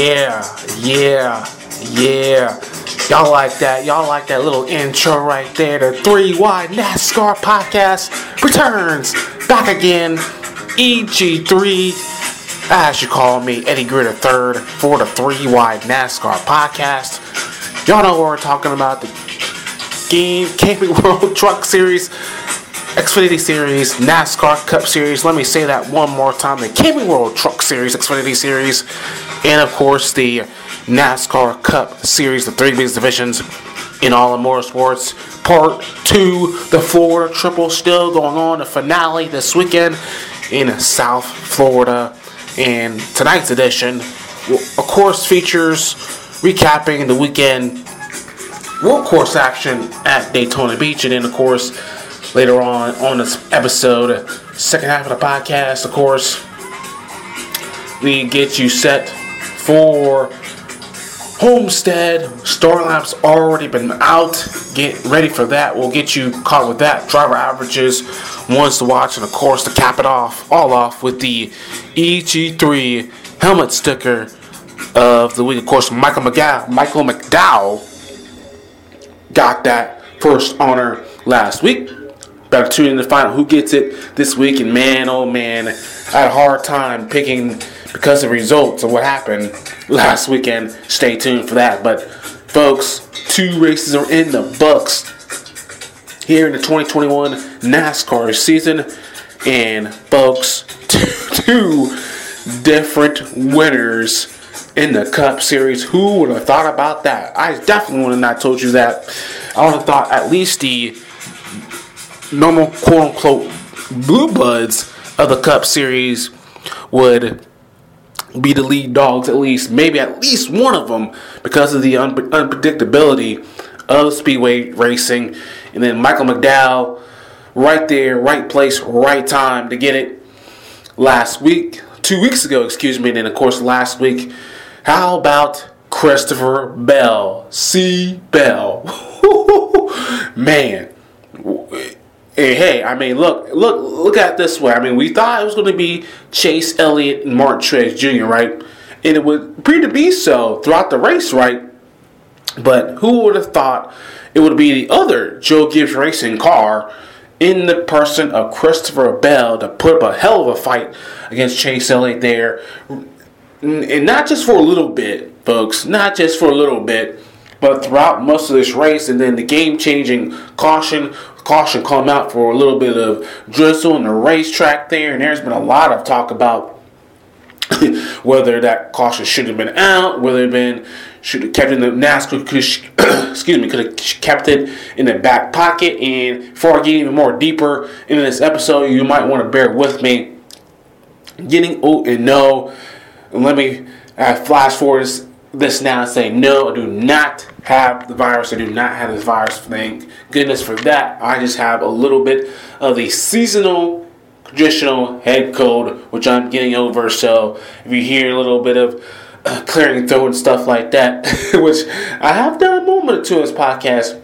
Yeah. Y'all like that? Y'all like that little intro right there? The 3Y NASCAR podcast returns back again. EG3, as you call me, Eddie Gritter III for the 3Y NASCAR podcast. Y'all know what we're talking about, the Camping World Truck Series, Xfinity Series, NASCAR Cup Series. Let me say that one more time. The Camping World Truck Series, Xfinity Series, and of course the NASCAR Cup Series, the three biggest divisions in all of motorsports. Part 2, the Florida Triple still going on. The finale this weekend in South Florida. And tonight's edition, of course, features recapping the weekend road course action at Daytona Beach. And then, of course, later on this episode, second half of the podcast, of course, we get you set for Homestead. Starlap's already been out. Get ready for that. We'll get you caught with that. Driver averages, ones to watch, and of course to cap it all off with the EG3 helmet sticker of the week. Of course, Michael McDowell got that first honor last week. Better tune in to find out who gets it this week. And man, oh man, I had a hard time picking because of results of what happened last weekend. Stay tuned for that. But folks, 2 races are in the books here in the 2021 NASCAR season. And folks, two different winners in the Cup Series. Who would have thought about that? I definitely would have not told you that. I would have thought at least the normal quote-unquote blue bloods of the Cup Series would be the lead dogs, at least one of them, because of the unpredictability of speedway racing. And then Michael McDowell, right there, right place, right time to get it 2 weeks ago, excuse me. And then, of course, last week, how about Christopher Bell? C. Bell. Man. Hey, I mean, look at it this way. I mean, we thought it was going to be Chase Elliott and Martin Truex Jr., right? And it would appear to be so throughout the race, right? But who would have thought it would be the other Joe Gibbs Racing car in the person of Christopher Bell to put up a hell of a fight against Chase Elliott there. And not just for a little bit, folks, not just for a little bit, but throughout most of this race. And then the game-changing caution come out for a little bit of drizzle on the racetrack there. And there's been a lot of talk about whether that caution should have been out, should have kept it in the NASCAR, could have kept it in the back pocket. And before I get even more deeper into this episode, you might want to bear with me. Getting no, and let me flash forward this now and say, no, I do not have the virus. I do not have this virus. Thank goodness for that. I just have a little bit of the seasonal traditional head cold, which I'm getting over. So if you hear a little bit of clearing throat and stuff like that, which I have done a moment or two in this podcast,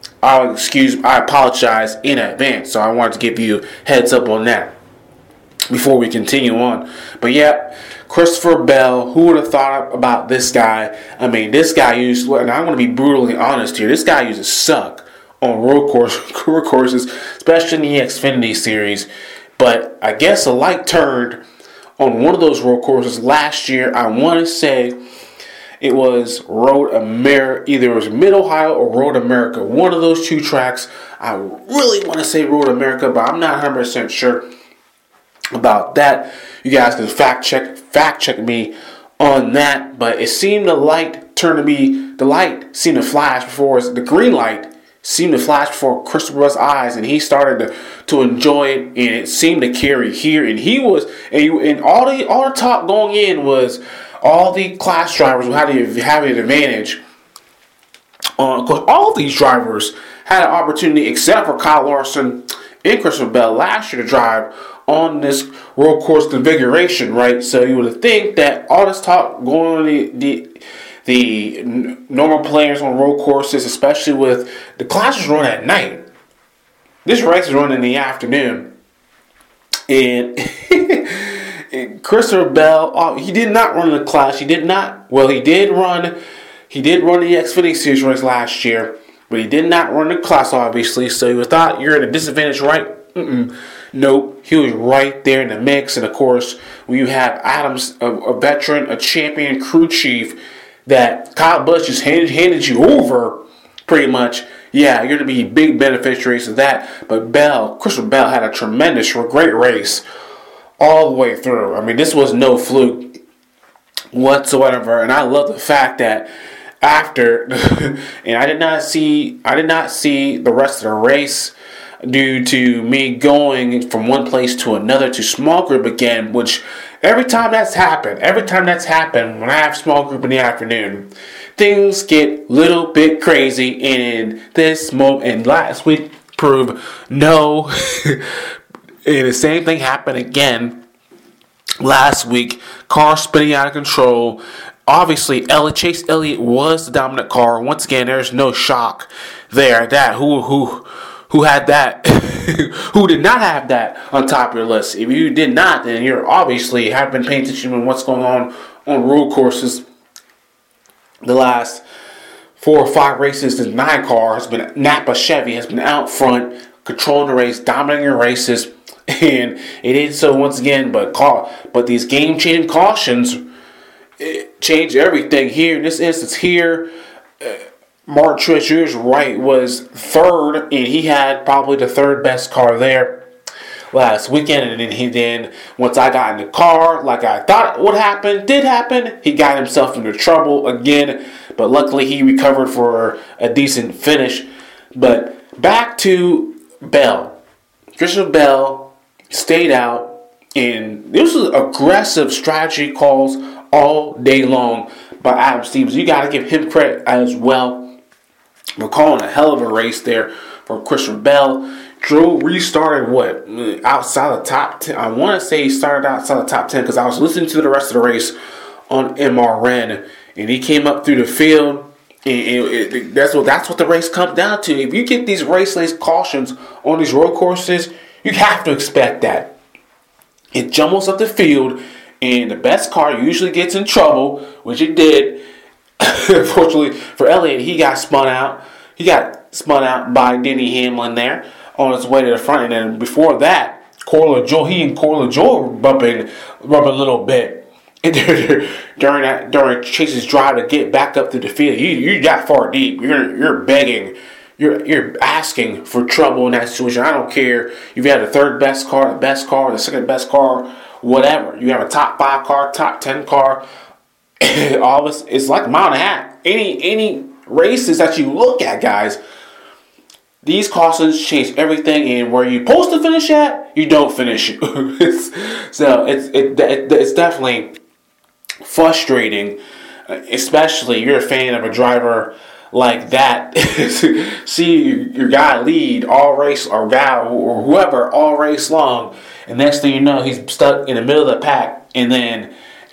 I apologize in advance. So I wanted to give you heads up on that before we continue on. But yeah, Christopher Bell, who would have thought about this guy? I mean, this guy used, and I'm going to be brutally honest here, this guy used to suck on road courses, especially in the Xfinity Series. But I guess a light turned on one of those road courses last year. I want to say it was Road America, either it was Mid-Ohio or Road America. One of those two tracks. I really want to say Road America, but I'm not 100% sure about that. You guys can fact check me on that. But it seemed the light seemed to flash before the green light seemed to flash before Christopher Bell's eyes, and he started to enjoy it, and it seemed to carry here. And he was, and all the talk going in was all the class drivers had an advantage. Because all of these drivers had an opportunity, except for Kyle Larson and Christopher Bell last year, to drive on this road course configuration, right? So you would think that all this talk going on the normal players on road courses, especially with the classes run at night. This race is run in the afternoon. And Christopher Bell, he did not run the class. He did not. Well, he did run. He did run the Xfinity Series race last year, but he did not run the class, obviously. So you thought you're at a disadvantage, right? Nope. He was right there in the mix. And of course, when you have Adams, a veteran, a champion crew chief, that Kyle Busch just handed you over, pretty much. Yeah, you're going to be big beneficiaries of that. But Christopher Bell had a great race all the way through. I mean, this was no fluke whatsoever. And I love the fact that after, and I did not see the rest of the race due to me going from one place to another to small group again, which every time that's happened, when I have small group in the afternoon, things get a little bit crazy. And this moment, and last week proved no. And the same thing happened again last week. Car spinning out of control. Obviously, Chase Elliott was the dominant car. Once again, there's no shock there. That who had that? Who did not have that on top of your list? If you did not, then you're obviously have been paying attention to what's going on road courses. The last 4 or 5 races, the 9 car has been Napa Chevy has been out front, controlling the race, dominating the races, and it did so once again. But these game-changing cautions change everything here. In this instance here, Mark Truex Wright was third, and he had probably the third best car there last weekend. And then once I got in the car, like I thought would happen, did happen. He got himself into trouble again, but luckily he recovered for a decent finish. But back to Bell. Christopher Bell stayed out, and this was aggressive strategy calls all day long by Adam Stevens. You got to give him credit as well. We're calling a hell of a race there for Christopher Bell. Drew restarted outside the top 10. I want to say he started outside the top 10 because I was listening to the rest of the race on MRN, and he came up through the field. And that's what the race comes down to. If you get these race cautions on these road courses, you have to expect that. It jumbles up the field, and the best car usually gets in trouble, which it did. Unfortunately for Elliott, he got spun out. He got spun out by Denny Hamlin there on his way to the front. And then before that, he and Corey LaJoie were rubbing a little bit. And during Chase's drive to get back up to the field, you got far deep. You're begging. You're asking for trouble in that situation. I don't care if you have the third best car, the best car, the second best car, whatever. You have a top 5 car, top 10 car. All this, it's like a mile and a half. Any races that you look at, guys, these cautions change everything. And where you're supposed to finish at, you don't finish. So it's definitely frustrating, especially you're a fan of a driver like that. See your guy lead all race, or guy or whoever all race long, and next thing you know, he's stuck in the middle of the pack, and then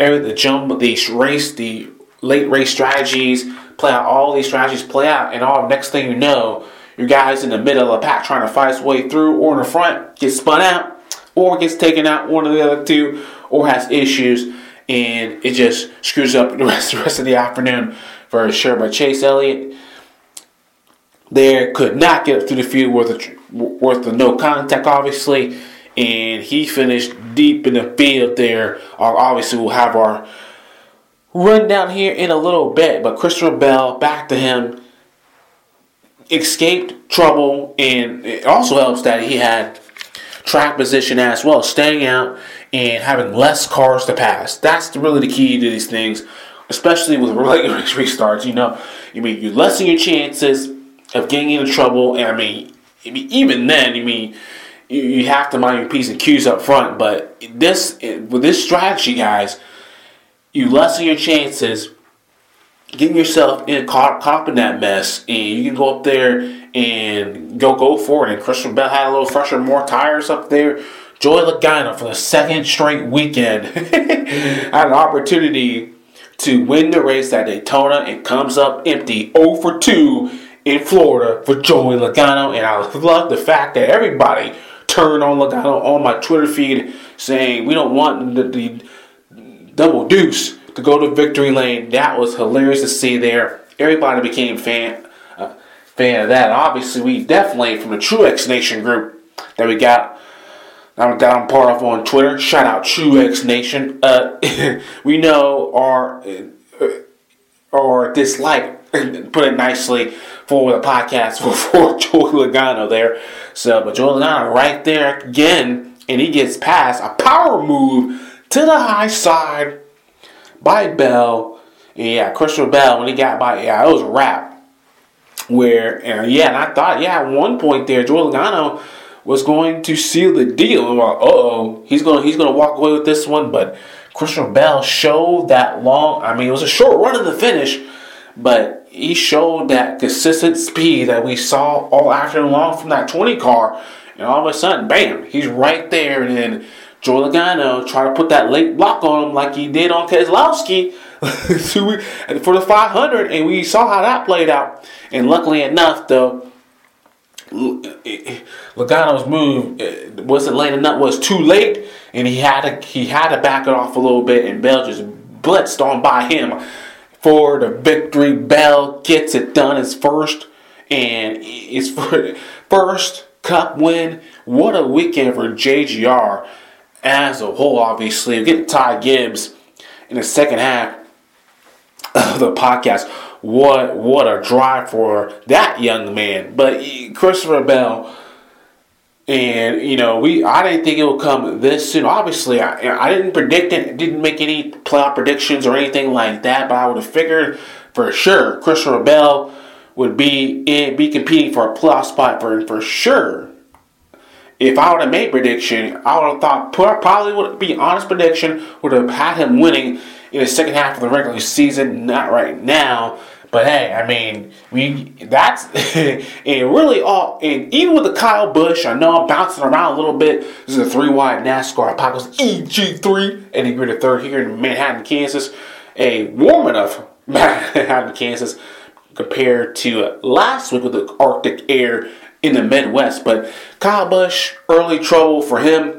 the late race strategies play out. All these strategies play out, and next thing you know, your guy's in the middle of the pack trying to fight his way through, or in the front gets spun out, or gets taken out, one of the other two, or has issues, and it just screws up the rest of the afternoon for sure. But Chase Elliott there could not get up through the field worth the no contact, obviously. And he finished deep in the field there. Obviously, we'll have our rundown here in a little bit. But Christopher Bell, back to him, escaped trouble. And it also helps that he had track position as well, staying out and having less cars to pass. That's really the key to these things, especially with late race restarts. You lessen your chances of getting into trouble. And even then, you have to mind your P's and Q's up front, but with this strategy, guys, you lessen your chances getting yourself caught up in that mess, and you can go up there and go for it. And Christian Bell had a little fresher, more tires up there. Joey Logano, for the second straight weekend, had an opportunity to win the race at Daytona and comes up empty, 0 for 2 in Florida for Joey Logano. And I love the fact that everybody turned on Logano on my Twitter feed saying we don't want the double deuce to go to victory lane. That was hilarious to see there. Everybody became fan of that. Obviously, we definitely, from the True X Nation group that we got, I'm part of on Twitter. Shout out True X Nation. We know our dislike, put it nicely, for the podcast for Joey Logano there. So, but Joey Logano right there again, and he gets past a power move to the high side by Bell. Yeah, Christopher Bell, when he got by, it was a wrap. And I thought, at one point there, Joey Logano was going to seal the deal. I'm like, he's gonna walk away with this one. But Christopher Bell showed that it was a short run in the finish, but he showed that consistent speed that we saw all afternoon long from that 20 car. And all of a sudden, bam, he's right there. And then Joey Logano tried to put that late block on him like he did on Keselowski for the 500. And we saw how that played out. And luckily enough, though, Logano's move wasn't late enough, was too late. And he had to back it off a little bit. And Bell just blitzed on by him for the victory. Bell gets it done. His first Cup win. What a weekend for JGR as a whole. Obviously, we're getting Ty Gibbs in the second half of the podcast. What a drive for that young man. But Christopher Bell, and I didn't think it would come this soon. Obviously, I didn't predict it. Didn't make any playoff predictions or anything like that. But I would have figured for sure Christopher Bell would be competing for a playoff spot for sure. If I would have made a prediction, I would have thought probably would be an honest prediction, would have had him winning in the second half of the regular season. Not right now. But hey, and really and even with the Kyle Busch, I know I'm bouncing around a little bit. This is a 3-wide NASCAR Apocalypse EG3, and he grew to third here in Manhattan, Kansas. A warm enough Manhattan, Kansas, compared to last week with the Arctic air in the Midwest. But Kyle Busch, early trouble for him,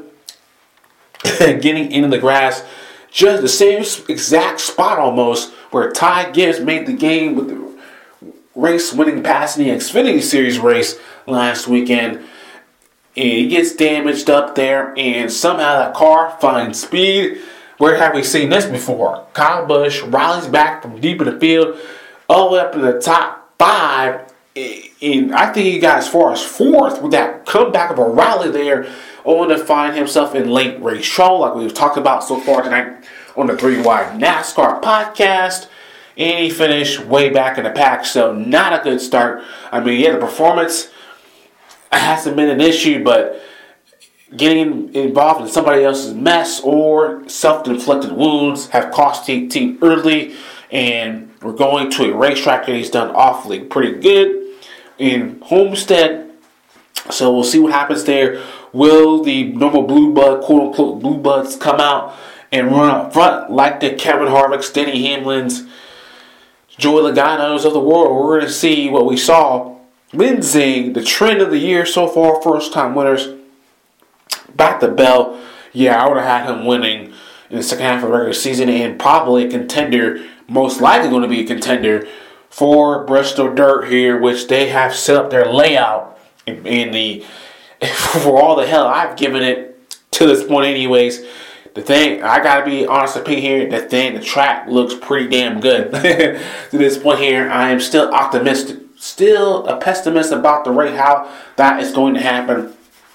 getting into the grass. Just the same exact spot almost where Ty Gibbs made the game with the race-winning pass in the Xfinity Series race last weekend. And he gets damaged up there, and somehow that car finds speed. Where have we seen this before? Kyle Busch rallies back from deep in the field all the way up to the top 5. And I think he got as far as 4th with that comeback of a rally there, only to find himself in late race trouble, like we've talked about so far tonight on the 3-Wide NASCAR podcast. And he finished way back in the pack, so not a good start. The performance hasn't been an issue, but getting involved in somebody else's mess or self-inflicted wounds have cost the team early. And we're going to a racetrack that he's done awfully pretty good in Homestead. So we'll see what happens there. Will the normal blue blood, quote-unquote blue bloods, come out and run up front like the Kevin Harvick's, Denny Hamlin's, Joey Logano's of the world? We're going to see what we saw. Lindsay, the trend of the year so far, first-time winners. Back to Bell. I would have had him winning in the second half of the regular season and probably a contender, most likely going to be a contender for Bristol Dirt here, which they have set up their layout in the for all the hell I've given it to this point anyways. The thing, I gotta be honest opinion here, the track looks pretty damn good. To this point here, I am still optimistic, still a pessimist about the rate, how that is going to happen.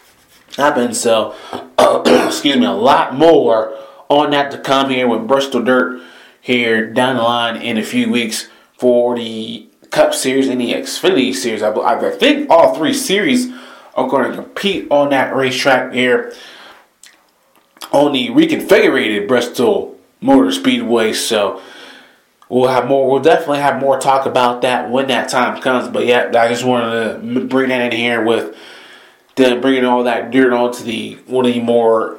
So, excuse me, a lot more on that to come here with Bristol Dirt here down the line in a few weeks for the Cup Series and the Xfinity Series. I think all 3 series are going to compete on that racetrack here on the reconfigured Bristol Motor Speedway. So we'll definitely have more talk about that when that time comes. But I just wanted to bring that in here with them bringing all that dirt onto one of the more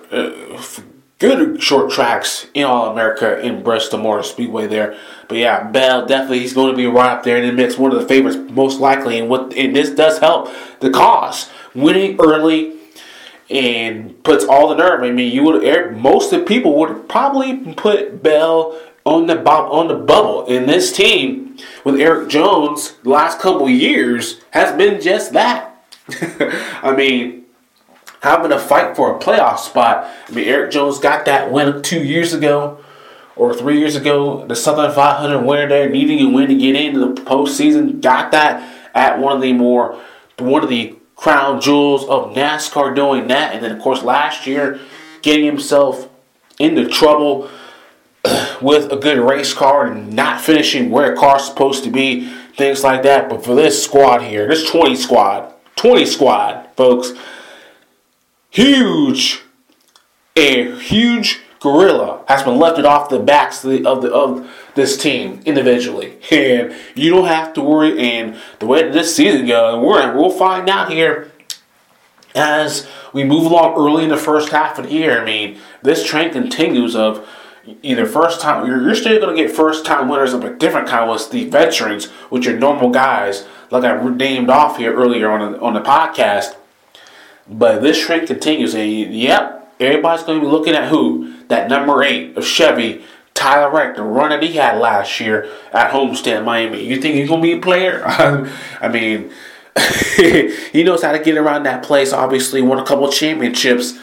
good short tracks in all America in Bristol Motor Speedway there. But Bell definitely, he's going to be right up there in the mix, one of the favorites most likely. And this does help the cause. Winning early and puts all the nerve. I mean, most of the people would probably put Bell on the bubble. And this team with Eric Jones the last couple years has been just that. I mean, having to fight for a playoff spot. I mean, Eric Jones got that win 2 years ago or 3 years ago. The Southern 500 winner there, needing a win to get into the postseason. Got that at one of the crown jewels of NASCAR doing that. And then, of course, last year, getting himself into trouble with a good race car and not finishing where a car's supposed to be, things like that. But for this squad here, this 20 squad, folks, a huge gorilla has been lifted off the backs of this team individually, and you don't have to worry. And the way this season goes, we'll find out here as we move along early in the first half of the year. I mean, this trend continues of either first time. You're still going to get first time winners of a different kind with the veterans, which are normal guys like I named off here earlier on the podcast. But this trend continues, and yep, everybody's going to be looking at who? That number 8 of Chevy, Tyler Reddick, the run that he had last year at Homestead, Miami. You think he's going to be a player? I mean, he knows how to get around that place. Obviously, won a couple of championships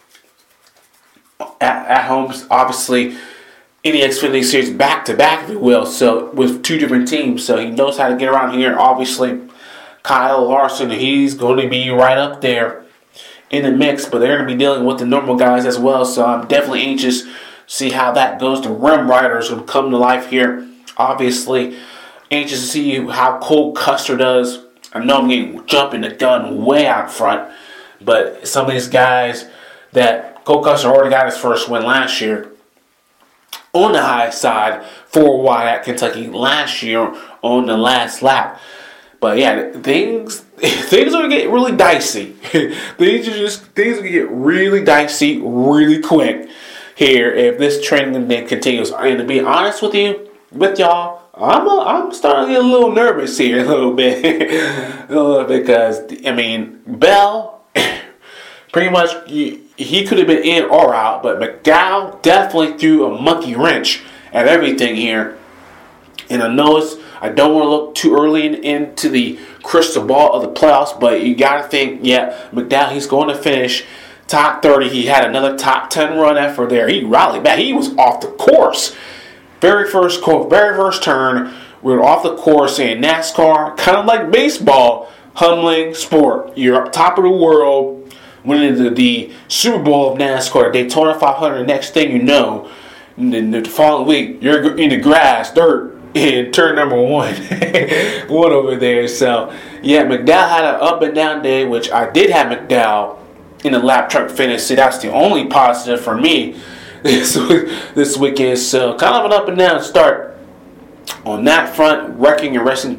at home. Obviously, in the Xfinity Series back-to-back, if you will, so with 2 different teams. So he knows how to get around here. Obviously, Kyle Larson, he's going to be right up there in the mix, but they're going to be dealing with the normal guys as well. So I'm definitely anxious to see how that goes. The Rim Riders will come to life here. Obviously, anxious to see how Cole Custer does. I know I'm jumping the gun way out front, but some of these guys that Cole Custer already got his first win last year on the high side for Wyatt, Kentucky last year on the last lap. But yeah, things are gonna get really dicey. things are gonna get really dicey really quick here if this trend continues. And to be honest with y'all, I'm starting to get a little nervous here a little bit, because I mean Bell, pretty much he could have been in or out, but McDowell definitely threw a monkey wrench at everything here. And I don't want to look too early into the crystal ball of the playoffs, but you got to think, McDowell, he's going to finish top 30. He had another top 10 run effort there. He rallied back. He was off the course. Very first turn, we were off the course in NASCAR, kind of like baseball, humbling sport. You're up top of the world, winning the Super Bowl of NASCAR, Daytona 500. Next thing you know, the following week, you're in the grass, dirt, in turn number 1. One over there. So, yeah, McDowell had an up and down day, which I did have McDowell in the lap truck finish. See, that's the only positive for me this weekend. So, kind of an up and down start on that front. Wrecking and Racing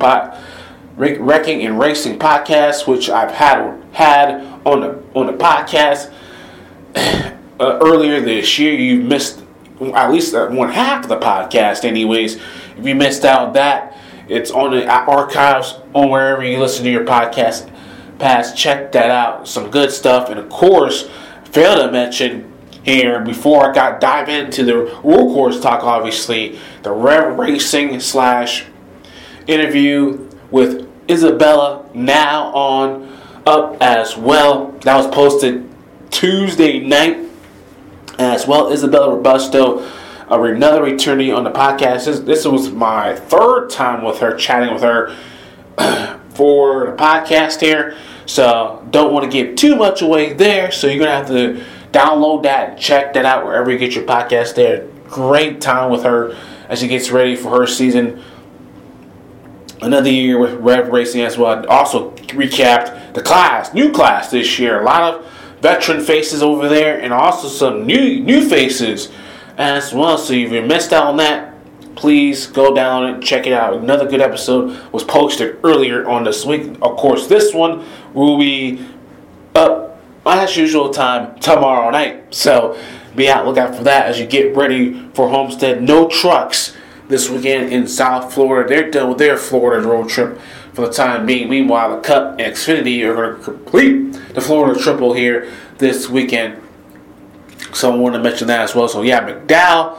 podcast, which I've had on the podcast earlier this year. You missed at least one half of the podcast, anyways. If you missed out on that, it's on the archives on wherever you listen to your podcast. Check that out. Some good stuff. And of course, failed to mention here before I dive into the road course talk, obviously, the Rev Racing / interview with Isabella now on up as well. That was posted Tuesday night as well. Isabella Robusto, another returnee on the podcast. This was my 3rd time with her, chatting with her for the podcast here. So don't want to give too much away there. So you're going to have to download that and check that out wherever you get your podcast there. Great time with her as she gets ready for her season. Another year with Rev Racing as well. Also recapped the new class this year. A lot of veteran faces over there, and also some new faces as well. So if you missed out on that, please go down and check it out. Another good episode was posted earlier on this week. Of course, this one will be up as usual time tomorrow night. So be out, look out for that as you get ready for Homestead. No trucks this weekend in South Florida. They're done with their Florida road trip for the time being. Meanwhile, the Cup and Xfinity are going to complete the Florida Triple here this weekend. So I want to mention that as well. So yeah, McDowell,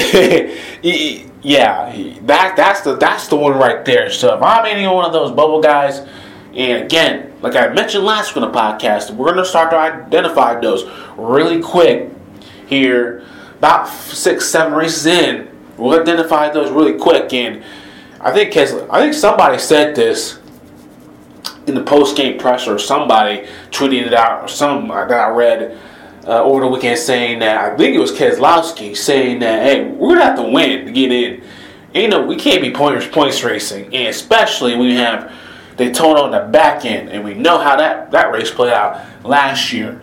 that's the one right there. So if I'm any one of those bubble guys, and again, like I mentioned last week on the podcast, we're going to start to identify those really quick here. About 6-7 races in, we'll identify those really quick. And I think somebody said this in the post-game press, or somebody tweeted it out, or something that I read over the weekend, saying that, I think it was Keselowski, saying that, hey, we're going to have to win to get in. And, we can't be points racing, and especially when you have Daytona on the back end, and we know how that race played out last year.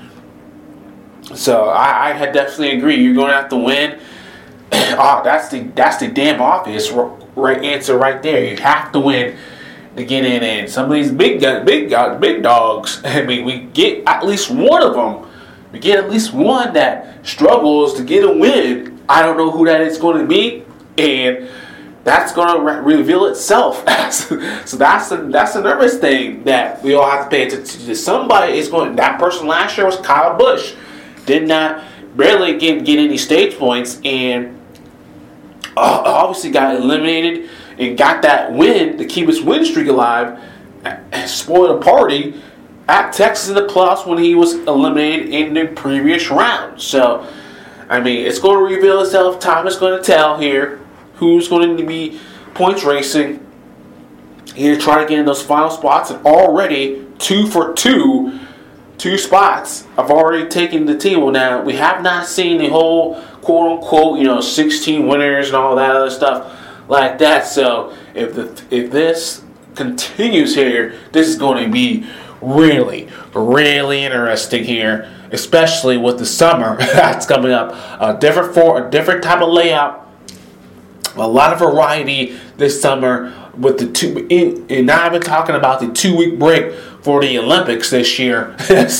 So I had definitely agree. You're going to have to win. That's the damn obvious right answer right there. You have to win to get in. And some of these big dogs. I mean, we get at least one of them. We get at least one that struggles to get a win. I don't know who that is going to be, and that's going to reveal itself. So that's the nervous thing that we all have to pay attention to. Somebody is going. That person last year was Kyle Busch. Did not barely get any stage points, and obviously got eliminated and got that win to keep his win streak alive. Spoiled a party at Texas in the playoffs when he was eliminated in the previous round. So, I mean, it's going to reveal itself. Time is going to tell here who's going to be points racing here, trying to get in those final spots. And already 2 for 2 spots I've already taken the table. Now, we have not seen the whole quote-unquote, 16 winners and all that other stuff like that. So, if this continues here, this is going to be really, really interesting here, especially with the summer that's coming up. A different type of layout, a lot of variety this summer with the and now I've been talking about the 2-week break for the Olympics this year.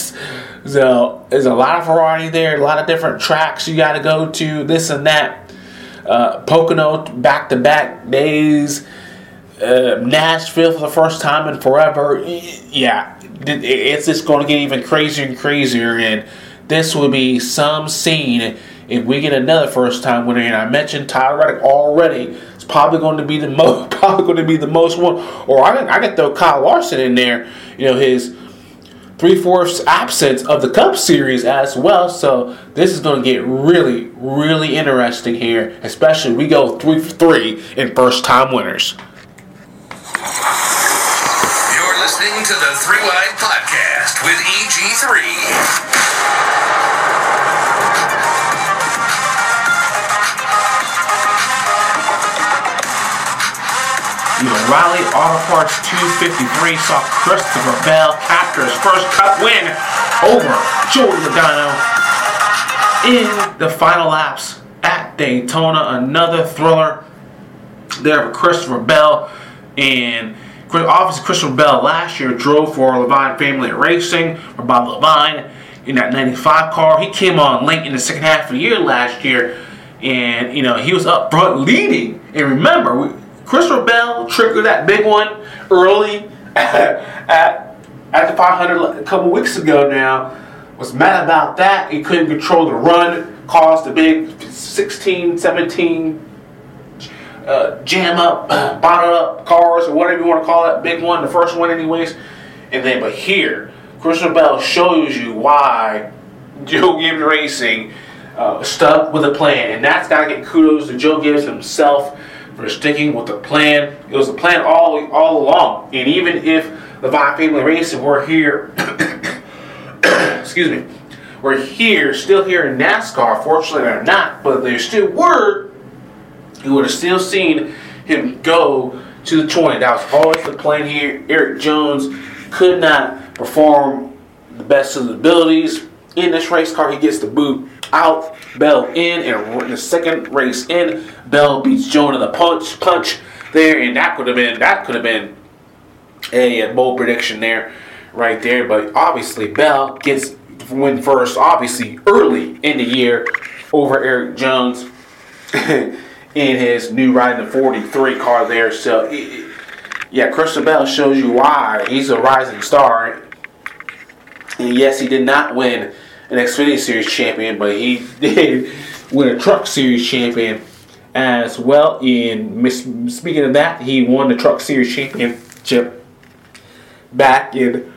So there's a lot of variety there, a lot of different tracks you got to go to, this and that. Pocono back-to-back days. Nashville for the first time in forever. Yeah, it's just going to get even crazier and crazier, and this will be some scene if we get another first time winner. And I mentioned Tyler Reddick already. It's probably going to be the most one. Or I can throw Kyle Larson in there. His 3/4 absence of the Cup Series as well. So this is going to get really, really interesting here, especially we go 3 for 3 in first time winners. You're listening to the 3 Wide Podcast with EG3. Riley Auto Parts 253 saw Christopher Bell capture his first Cup win over Joey Logano in the final laps at Daytona. Another thriller there for Christopher Bell. And obviously Christopher Bell last year drove for Levine Family Racing, for Bob Levine, in that 95 car. He came on late in the second half of the year last year, and he was up front leading. And remember, Christopher Bell triggered that big one early at the 500 a couple weeks ago now. Was mad about that. He couldn't control the run, caused a big 16, 17 jam up, bottle up cars, or whatever you want to call it. Big one, the first one anyways. But here, Christopher Bell shows you why Joe Gibbs Racing stuck with a plan. And that's got to get kudos to Joe Gibbs himself for sticking with the plan. It was the plan all along. And even if Levine Family Racing were here, excuse me, still here in NASCAR, fortunately they're not, but they still were, you would have still seen him go to the 20. That was always the plan here. Erik Jones could not perform the best of his abilities in this race car. He gets the boot out, Bell in, and the second race in, Bell beats Jones in the punch there, and that could have been a bold prediction there, right there. But obviously Bell gets win first, obviously early in the year over Erik Jones in his new riding the 43 car there. So Yeah, Christian Bell shows you why he's a rising star. And yes, he did not win an Xfinity Series champion, but he did win a Truck Series champion as well. And speaking of that, he won the Truck Series championship back in.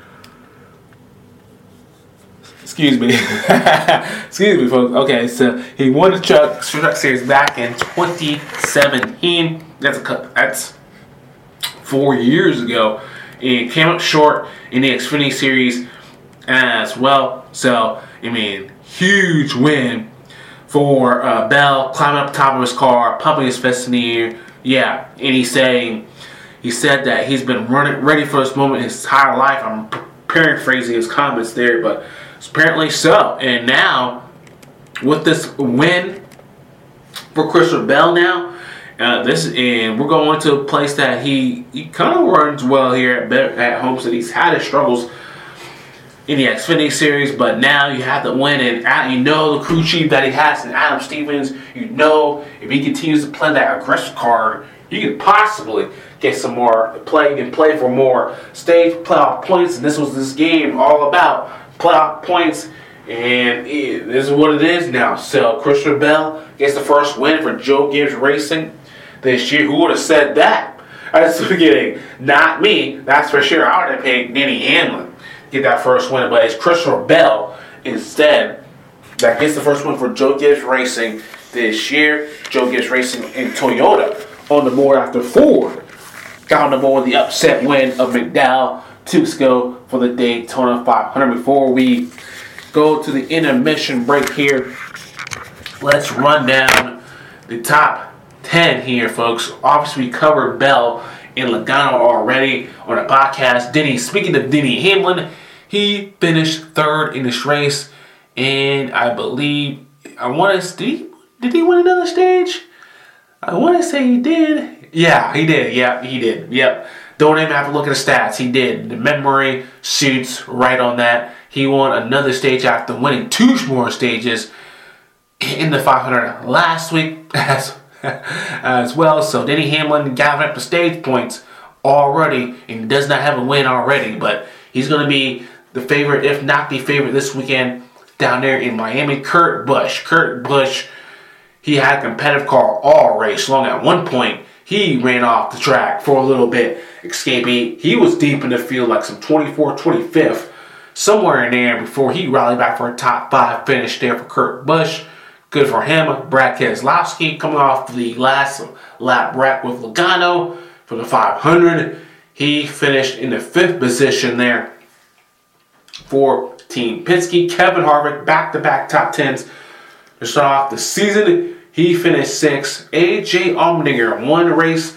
Excuse me, folks. Okay, so he won the Truck Series back in 2017. That's 4 years ago, and came up short in the Xfinity Series as well. So, I mean, huge win for Bell, climbing up top of his car, pumping his fist in the air. Yeah, and he said that he's been ready for this moment his entire life. I'm paraphrasing his comments there, but apparently so. And now, with this win for Christopher Bell now, we're going to a place that he kind of runs well here at Homestead. He's had his struggles in the Xfinity Series, but now you have to win, and you know the crew chief that he has in Adam Stevens. You know if he continues to play that aggressive card, you can possibly get some more play. You can play for more stage playoff points, and this was this game all about playoff points, and this is what it is now. So Christopher Bell gets the first win for Joe Gibbs Racing this year. Who would have said that? I was beginning, not me. That's for sure. I would have paid Denny Hamlin to get that first win, but it's Christopher Bell instead that gets the first win for Joe Gibbs Racing this year. Joe Gibbs Racing and Toyota on the board after Ford got on the board with the upset win of McDowell Tusco for the Daytona 500. Before we go to the intermission break here, let's run down the top 10 here, folks. Obviously, we covered Bell and Logano already on the podcast. Speaking of Denny Hamlin, he finished third in this race, and I believe, did he win another stage? I want to say he did. Yeah, he did. Yeah, he did. Yep. Don't even have to look at the stats. He did. The memory suits right on that. He won another stage after winning 2 more stages in the 500 last week as well. So Denny Hamlin gathered up the stage points already and does not have a win already, but he's going to be the favorite, if not the favorite, this weekend down there in Miami. Kurt Busch, he had a competitive car all race long. At one point, he ran off the track for a little bit, escaping. He was deep in the field, like some 24th, 25th, somewhere in there before he rallied back for a top 5 finish there for Kurt Busch. Good for him. Brad Keselowski coming off the last lap wreck with Logano for the 500. He finished in the 5th position there for Team Penske. Kevin Harvick, back-to-back top 10s to start off the season. He finished 6th. AJ Allmendinger, 1 race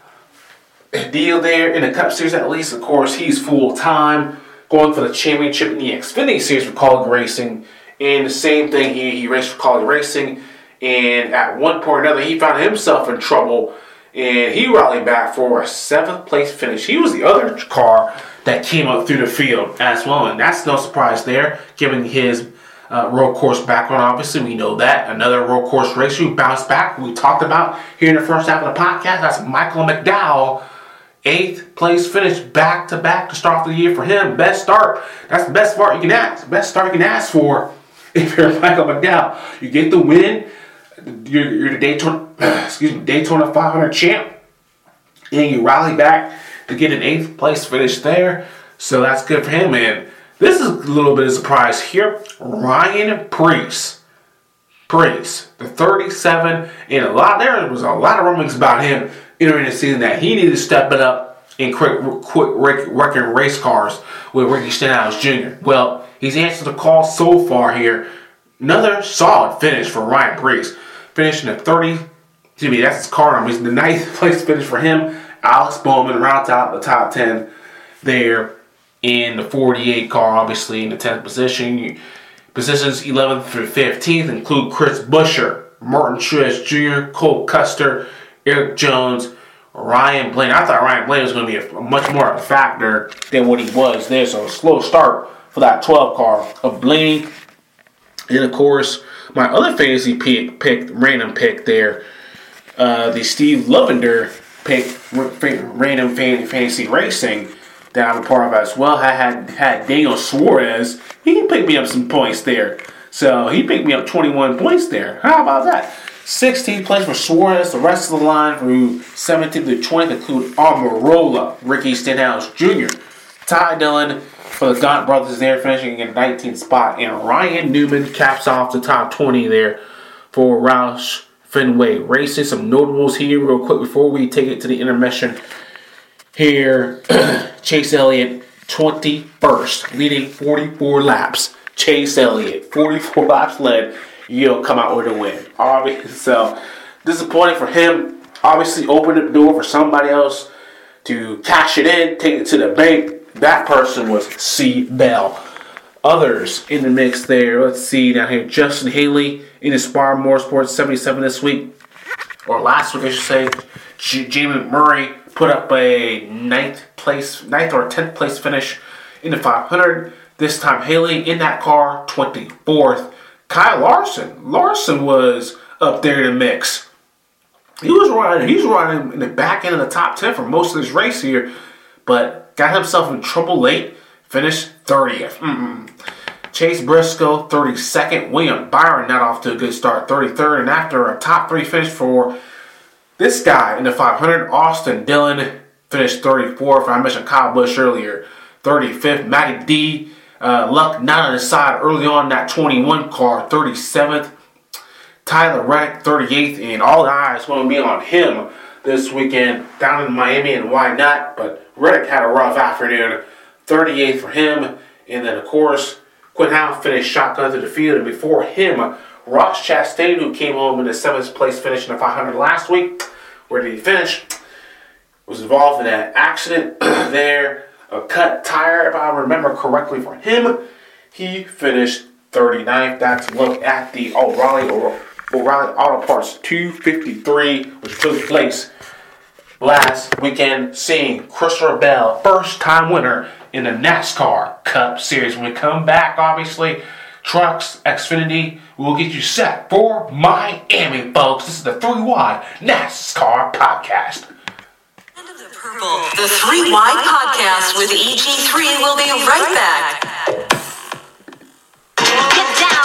deal there in the Cup Series at least. Of course, he's full-time, going for the championship in the Xfinity Series for Kaulig Racing. And the same thing, he raced for Kaulig Racing. And at one point or another, he found himself in trouble. And he rallied back for a 7th place finish. He was the other car that came up through the field as well. And that's no surprise there, given his road course background. Obviously, we know that. Another road course racer who bounced back, we talked about here in the first half of the podcast. That's Michael McDowell. 8th place finish back-to-back to start off the year for him. Best start. That's the best start you can ask. Best start you can ask for if you're Michael McDowell. You get the win. You're the Daytona 500 champ. And you rally back to get an 8th place finish there. So that's good for him, man. This is a little bit of a surprise here. Ryan Preece, the 37, and there was a lot of rumblings about him entering the season that he needed to step it up and quick wrecking race cars with Ricky Stenhouse Jr. Well, he's answered the call so far here. Another solid finish for Ryan Preece. Finishing at 30. That's his car number. He's the 9th place finish for him. Alex Bowman rounds out the top 10 there in the 48 car, obviously in the 10th position. Positions 11th through 15th include Chris Buescher, Martin Truex Jr., Cole Custer, Eric Jones, Ryan Blaney. I thought Ryan Blaney was going to be a much more of a factor than what he was there. So a slow start for that 12 car of Blaney. And of course, my other fantasy random pick there, the Steve Lavender pick random fantasy racing that I'm a part of as well. I had Daniel Suarez. He picked me up some points there. So he picked me up 21 points there. How about that? 16 plays for Suarez. The rest of the line from 17 to 20 include Almirola, Ricky Stenhouse Jr., Ty Dillon for the Gaunt brothers there, finishing in 19th spot. And Ryan Newman caps off the top 20 there for Roush Fenway Racing. Some notables here real quick before we take it to the intermission. Here, Chase Elliott, 21st, leading 44 laps. Chase Elliott, 44 laps led. You'll come out with a win. Obviously, so disappointing for him. Obviously, opened the door for somebody else to cash it in, take it to the bank. That person was C. Bell. Others in the mix there. Let's see down here. Justin Haley in Aspire Motorsports 77 this week, or last week I should say. Jamie McMurray put up a 9th or 10th place finish in the 500. This time Haley in that car 24th. Kyle Larson. Larson was up there in the mix. He's running in the back end of the top 10 for most of this race here, but got himself in trouble late. Finished 30th. Chase Briscoe, 32nd. William Byron not off to a good start, 33rd. And after a top 3 finish for this guy in the 500, Austin Dillon finished 34th. I mentioned Kyle Busch earlier, 35th. Matty D, luck not on his side early on in that 21 car, 37th. Tyler Reddick, 38th. And all the eyes going to be on him this weekend down in Miami, and why not? But Reddick had a rough afternoon. 38th for him. And then, of course, Quinn Houff finished shotgun to the field. And before him, Ross Chastain, who came home in the 7th place finish in the 500 last week. Where did he finish? Was involved in an accident there. A cut tire, if I remember correctly, for him. He finished 39th. That's a look at the O'Reilly Auto Parts 253, which took place last weekend, seeing Christopher Bell, first-time winner in the NASCAR Cup Series. When we come back, obviously, Trucks, Xfinity will get you set for Miami, folks. This is the 3-Wide NASCAR Podcast. The 3-Wide Podcast with EG3 will be right back. Get down.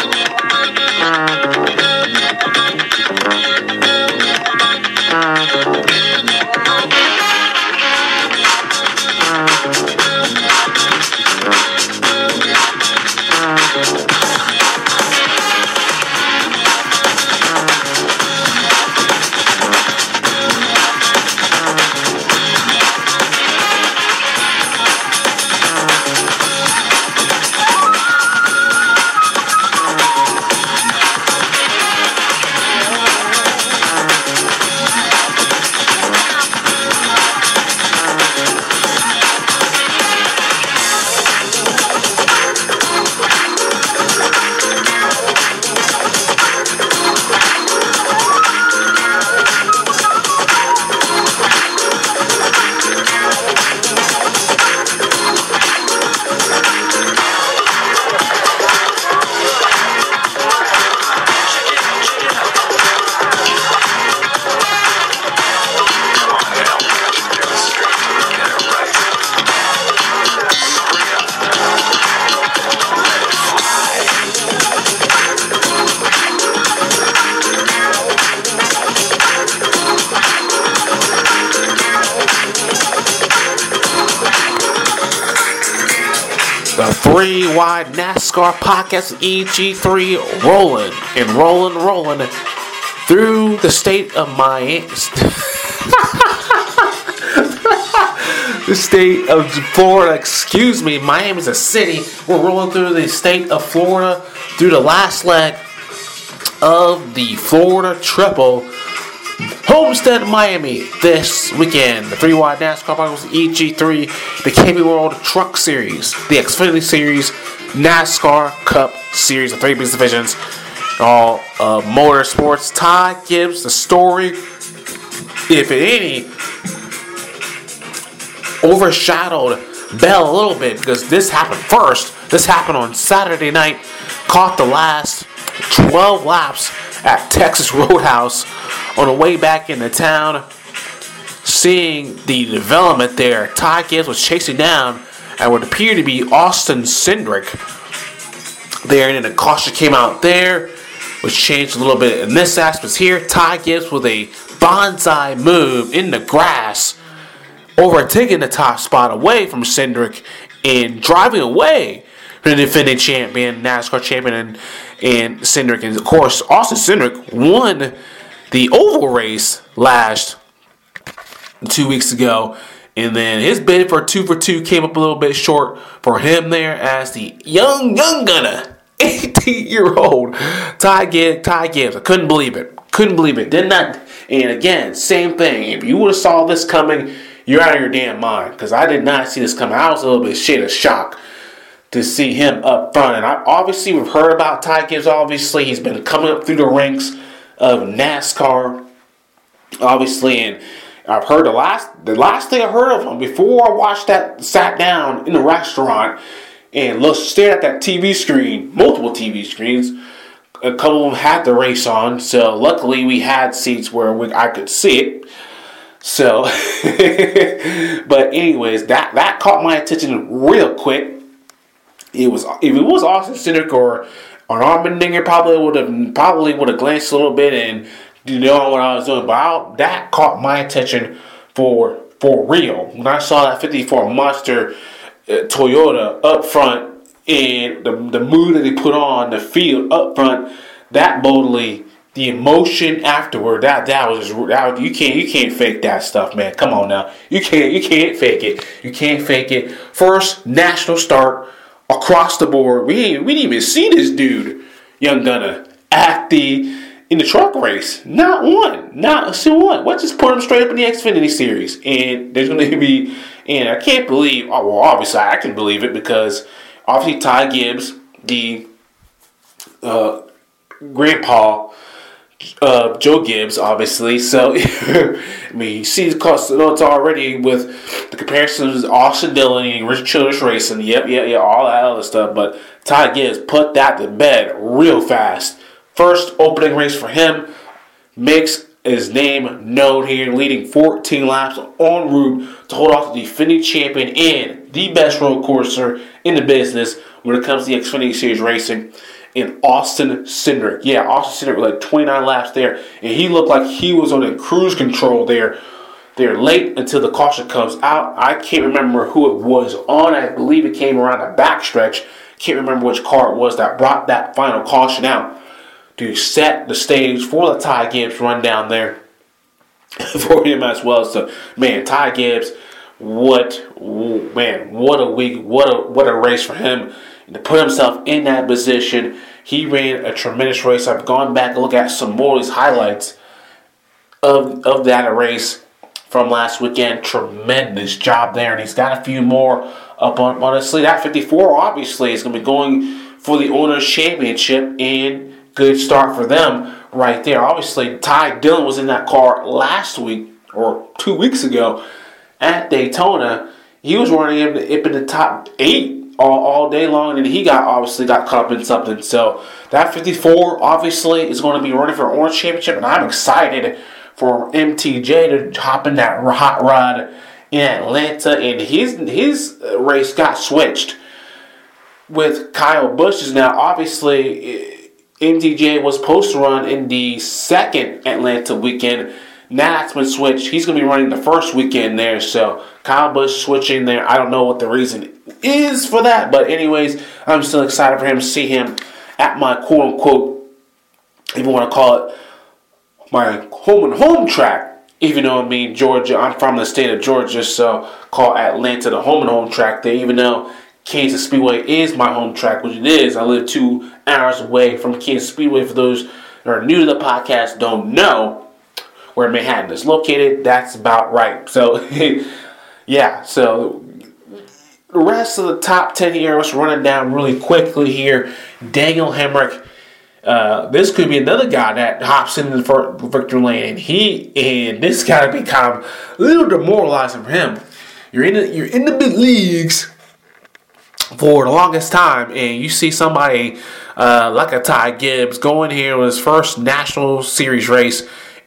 The 3-Wide NASCAR Podcast, EG3, rolling through the state of Miami. The state of Florida, Miami's a city. We're rolling through the state of Florida through the last leg of the Florida Triple. Homestead, Miami, this weekend. The 3-Wide NASCAR Podcast, EG3, the KB World Truck Series, the Xfinity Series, NASCAR Cup Series, the 3 business divisions, all motorsports. Todd gives the story, if any, overshadowed Bell a little bit because this happened first. This happened on Saturday night, caught the last 12 laps at Texas Roadhouse on the way back into town. seeing the development there, Ty Gibbs was chasing down and would appear to be Austin Cindric there, and then the caution came out there, which changed a little bit in this aspect here. Ty Gibbs with a bonsai move in the grass, overtaking the top spot away from Cindric and driving away from the defending champion, NASCAR champion, and Cindric. And of course, Austin Cindric won the oval race last 2 weeks ago. And then his bid for 2 for 2 came up a little bit short for him there as the young gunner, 18-year-old Ty Gibbs. I couldn't believe it. Did not. And again, same thing. If you would have saw this coming, you're out of your damn mind. Because I did not see this coming. I was a little bit of shock to see him up front. And we've heard about Ty Gibbs. Obviously, he's been coming up through the ranks of NASCAR. Obviously, and I've heard the last thing I heard of him before I sat down in the restaurant and stared at that TV screen, multiple TV screens. A couple of them had the race on, so luckily we had seats where I could see it. So, but anyways, that caught my attention real quick. If it was Austin Cindric or Allmendinger, probably would have glanced a little bit and know what I was doing. But that caught my attention for real when I saw that 54 Monster Toyota up front and the mood that they put on the field up front. That boldly, the emotion afterward, that was just you can't fake that stuff, man. Come on now, you can't fake it. You can't fake it. First national start across the board. We didn't even see this dude, young gunner, in the truck race. Not a single one. Let's just put him straight up in the Xfinity Series, and there's going to be. And I can't believe. Oh, well, obviously I can believe it because obviously Ty Gibbs, the grandpa of Joe Gibbs, obviously. So I mean, you see the cost notes already with the comparisons of Austin Dillon and Richard Childress Racing. Yep, all that other stuff. But Ty Gibbs put that to bed real fast. First opening race for him makes his name known here, leading 14 laps en route to hold off the defending champion and the best road courser in the business when it comes to the Xfinity Series racing in Austin Cindric. Yeah, Austin Cindric with like 29 laps there, and he looked like he was on a cruise control there. They're late until the caution comes out. I can't remember who it was on. I believe it came around the backstretch. Can't remember which car it was that brought that final caution out to set the stage for the Ty Gibbs run down there for him as well. So, man, Ty Gibbs, what a week, what a race for him. And to put himself in that position, he ran a tremendous race. I've gone back and looked at some more of these highlights of that race from last weekend. Tremendous job there, and he's got a few more up on. Honestly, that 54 obviously is going to be going for the Owners' Championship, and good start for them right there. Obviously, Ty Dillon was in that car last week or 2 weeks ago at Daytona. He was running up in the top 8 all day long, and he got caught up in something. So that 54 obviously is going to be running for Orange Championship, and I'm excited for MTJ to hop in that hot rod in Atlanta. And his race got switched with Kyle Busch's. Now, obviously, MTJ was supposed to run in the second Atlanta weekend. Now it's been switched. He's going to be running the first weekend there. So Kyle Busch switching there. I don't know what the reason is for that. But anyways, I'm still excited for him to see him at my quote-unquote, if you want to call it, my home track. Even though, I mean, Georgia, I'm from the state of Georgia, so call Atlanta the home track there. Even though Kansas Speedway is my home track, which it is. I live 2 hours away from Kansas Speedway. For those that are new to the podcast, don't know where Manhattan is located. That's about right. So, yeah. So, the rest of the top 10 here, let's run it down really quickly here. Daniel Hemrick. This could be another guy that hops into the victory lane. And this got to become a little demoralizing for him. You're in the big leagues for the longest time, and you see somebody like a Ty Gibbs going here with his first National Series race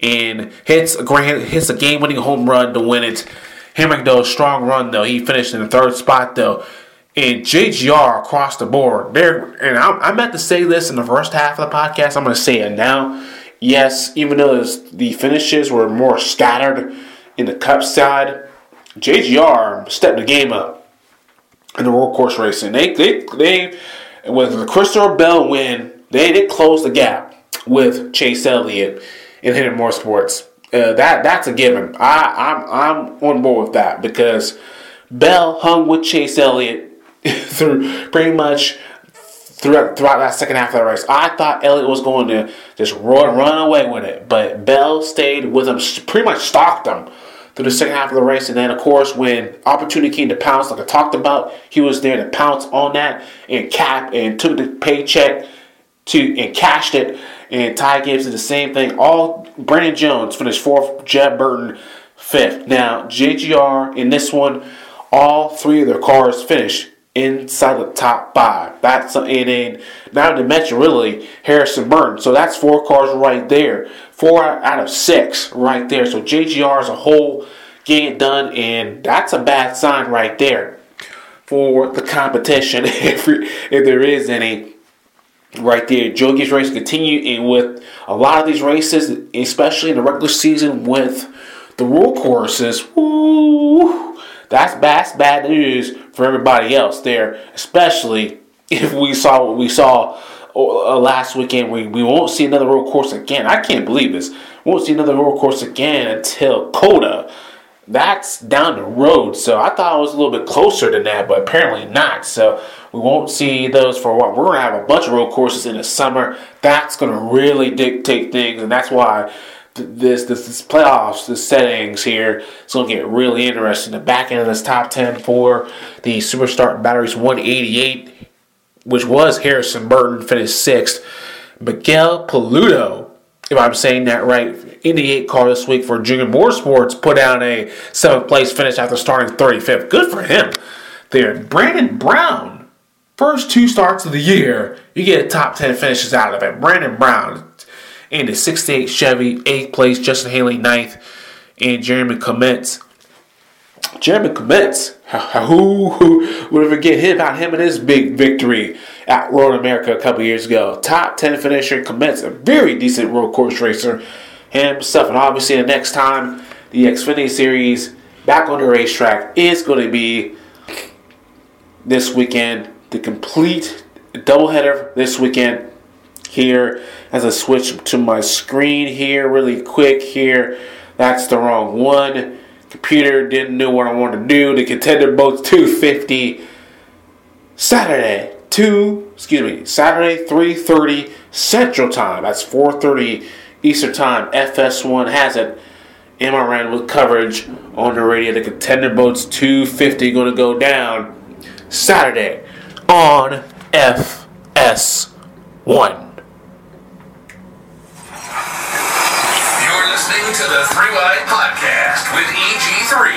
and hits a game-winning home run to win it. Hammering though, strong run though. He finished in the third spot though. And JGR across the board. And I meant to say this in the first half of the podcast. I'm going to say it now. Yes, even though the finishes were more scattered in the Cup side, JGR stepped the game up in the road course racing. They with the Christopher Bell win, they closed the gap with Chase Elliott in Hendrick Motorsports. That's a given. I'm on board with that because Bell hung with Chase Elliott through pretty much throughout that second half of the race. I thought Elliott was going to just run away with it, but Bell stayed with him, pretty much stalked him through the second half of the race. And then, of course, when opportunity came to pounce, like I talked about, he was there to pounce on that and took the paycheck and cashed it. And Ty Gibbs did the same thing. Brandon Jones finished 4th, Jeb Burton 5th. Now, JGR in this one, all 3 of their cars finished inside the top 5. That's and then not to mention really Harrison Burton. So that's 4 cars right there. 4 out of 6 right there. So JGR as a whole getting it done, and that's a bad sign right there for the competition if there is any. Right there, Joe Gibbs race continue, and with a lot of these races, especially in the regular season with the road courses, that's bad news for everybody else there. Especially if we saw what we saw last weekend, we won't see another road course again. I can't believe this. We won't see another road course again until COTA. That's down the road, so I thought it was a little bit closer than that, but apparently not. So we won't see those for a while. We're going to have a bunch of road courses in the summer. That's going to really dictate things, and that's why this playoffs, the settings here, it's going to get really interesting. The back end of this top 10 for the Superstar Batteries 188, which was Harrison Burton, finished 6th. Miguel Paludo, if I'm saying that right, in the 8 car this week for Junior Motorsports, put down a 7th place finish after starting 35th. Good for him there. Brandon Brown, first 2 starts of the year, you get top 10 finishes out of it. Brandon Brown in the 68 Chevy, 8th place. Justin Haley, 9th. And Jeremy Clements. Who would forget about him and his big victory at Road America a couple years ago. Top 10 finisher, Clements, a very decent road course racer himself. And obviously the next time the Xfinity Series back on the racetrack is going to be this weekend. The complete doubleheader this weekend here. As I switch to my screen here really quick here. That's the wrong one. Computer didn't know what I wanted to do. The Contender Boats 250 Saturday 3:30 Central Time. That's 4:30 Eastern Time. FS1 has it. MRN with coverage on the radio. The Contender Boats 250 going to go down Saturday on FS1. You're listening to the 3 Wide Podcast with EG3.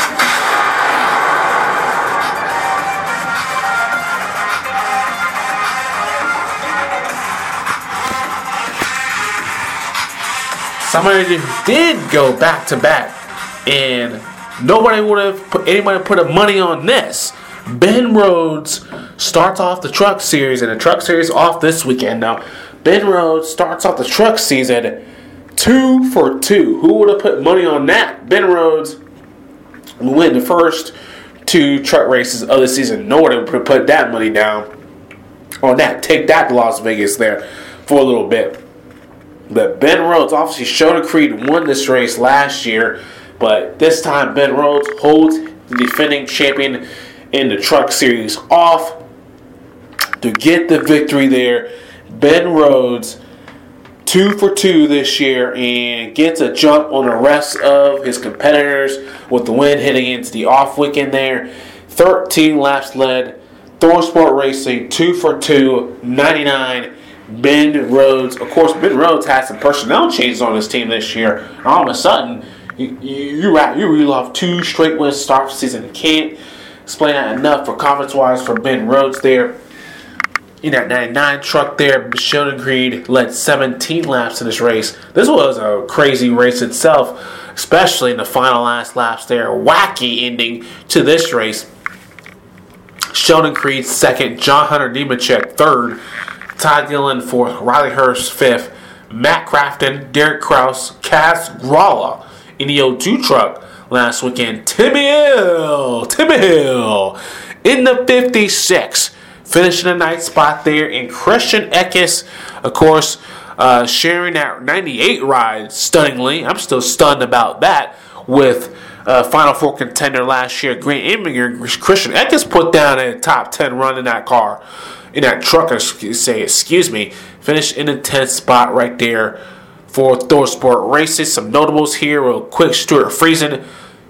Somebody did go back to back, and nobody would have put up money on this. Ben Rhodes starts off the Truck Series, and the Truck Series off this weekend. Now, Ben Rhodes starts off the Truck season 2 for 2. Who would have put money on that? Ben Rhodes will win the first 2 truck races of the season. Nobody would put that money down on that. Take that to Las Vegas there for a little bit. But Ben Rhodes, obviously, Shota Creed won this race last year, but this time Ben Rhodes holds the defending champion in the Truck Series off to get the victory there. Ben Rhodes, 2 for 2 this year, and gets a jump on the rest of his competitors with the win heading into the off weekend there. 13 laps led. ThorSport Racing, 2 for 2, 99. Ben Rhodes. Of course, Ben Rhodes had some personnel changes on his team this year. And all of a sudden, you reel off 2 straight wins to start the season. You can't explain that enough for conference-wise for Ben Rhodes there. in that 99 truck there. Sheldon Creed led 17 laps in this race. This was a crazy race itself, especially in the final last laps there. Wacky ending to this race. Sheldon Creed second, John Hunter Nemechek third, Ty Dillon fourth, Riley Hurst fifth, Matt Crafton, Derek Kraus, Kaz Gralla in the O2 truck last weekend. Timmy Hill in the 56, finishing a ninth spot there. And Christian Eckes, of course, sharing that 98 ride stunningly. I'm still stunned about that with Final Four contender last year, Grant Enninger. Christian Eckes put down a top 10 run in that car, in that truck, excuse me. Finished in the 10th spot right there for Thor Sport Races. Some notables here real quick. Stuart Friesen,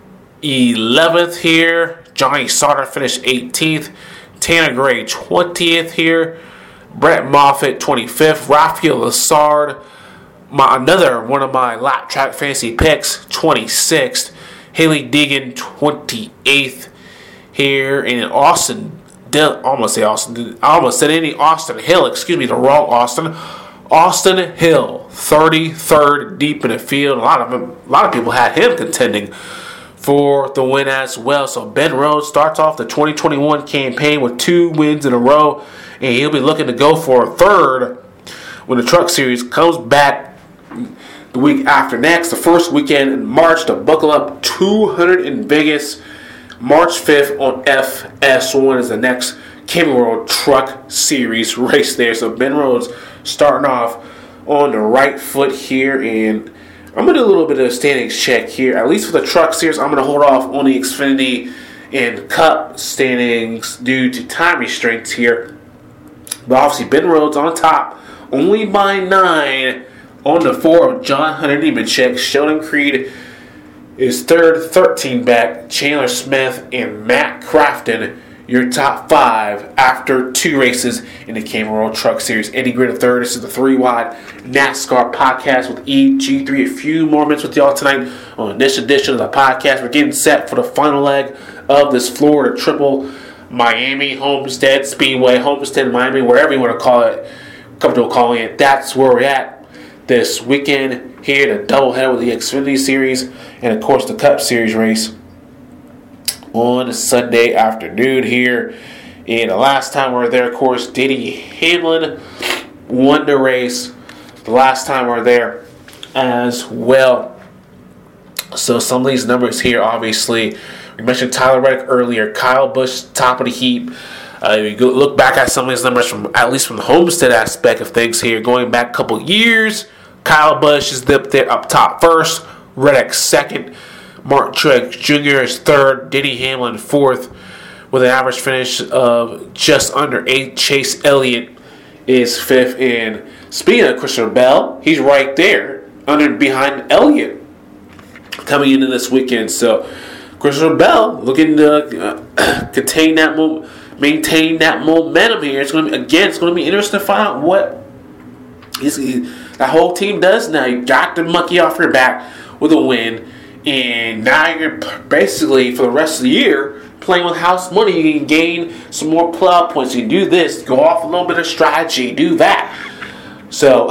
11th here. Johnny Sauter finished 18th. Tanner Gray, 20th here. Brett Moffitt, 25th. Rafael Lessard, another one of my lap track fantasy picks, 26th. Haley Deegan, 28th here. And Austin Hill, excuse me, the wrong Austin. Austin Hill, 33rd deep in the field. A lot of people had him contending for the win as well. So Ben Rhodes starts off the 2021 campaign with 2 wins in a row, and he'll be looking to go for a third when the Truck Series comes back the week after next, the first weekend in March, to buckle up. 200 in Vegas. March 5th on FS1 is the next Camping World Truck Series race there. So Ben Rhodes starting off on the right foot here, and I'm going to do a little bit of a standings check here. At least for the Truck Series, I'm going to hold off on the Xfinity and Cup standings due to time restraints here. But obviously Ben Rhodes on top, only by 9 on the 4 of John Hunter Nemechek. Sheldon Creed is third, 13 back. Chandler Smith and Matt Crafton, your top 5 after 2 races in the Camping World Truck Series. Eddie Gritter third. This is the 3 Wide NASCAR podcast with EG3. A few more minutes with y'all tonight on this edition of the podcast. We're getting set for the final leg of this Florida Triple, Miami, Homestead Speedway, Homestead, Miami, wherever you want to call it, comfortable calling it. That's where we're at this weekend here, the doubleheader with the Xfinity Series and, of course, the Cup Series race on a Sunday afternoon here. And the last time we were there, of course, Denny Hamlin won the race the last time we were there as well. So some of these numbers here, obviously, we mentioned Tyler Reddick earlier, Kyle Busch top of the heap. You go look back at some of these numbers from, at least from the Homestead aspect of things here, going back a couple years. Kyle Busch is up top first, Reddick second, Martin Truex Jr. is third, Denny Hamlin fourth, with an average finish of just under 8. Chase Elliott is fifth. And speaking of Christopher Bell, he's right there, behind Elliott, coming into this weekend. So Christopher Bell looking to maintain that momentum here. It's going to be interesting to find out what that whole team does now. You got the monkey off your back with a win, and now you're basically, for the rest of the year, playing with house money. You can gain some more playoff points. You can do this, go off a little bit of strategy, do that. So,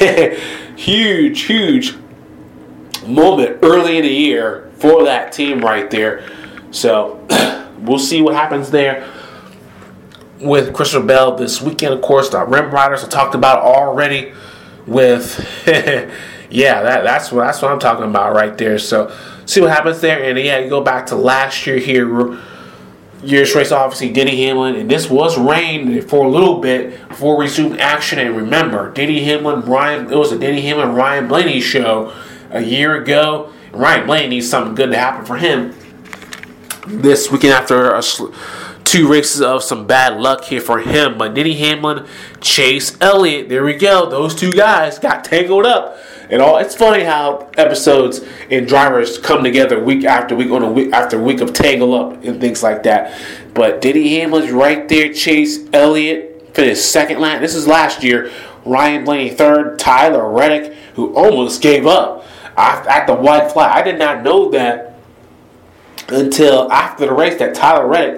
huge moment early in the year for that team right there. So, we'll see what happens there with Christopher Bell this weekend. Of course, the Rim Riders I talked about already with, that's what I'm talking about right there. So, see what happens there. And you go back to last year here, year's race, obviously, Denny Hamlin, and this was rain for a little bit before we resumed action. And remember, it was a Denny Hamlin Ryan Blaney show a year ago. Ryan Blaney needs something good to happen for him this weekend after 2 races of some bad luck here for him. But Denny Hamlin, Chase Elliott, there we go. Those 2 guys got tangled up. And it's funny how episodes and drivers come together week after week on week of tangle up and things like that. But Denny Hamlin's right there. Chase Elliott finished second last. This is last year. Ryan Blaney third. Tyler Reddick, who almost gave up at the white flag. I did not know that until after the race that Tyler Reddick